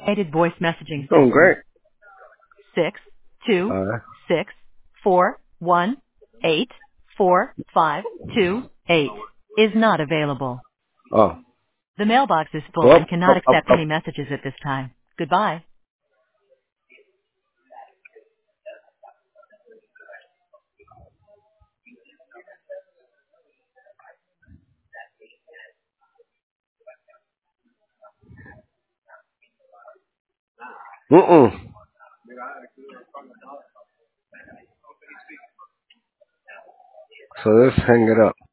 Automated voice messaging Doing system. great. 626418452 is not available. Oh. The mailbox is full Well, and cannot accept any messages at this time. Goodbye. So let's hang it up.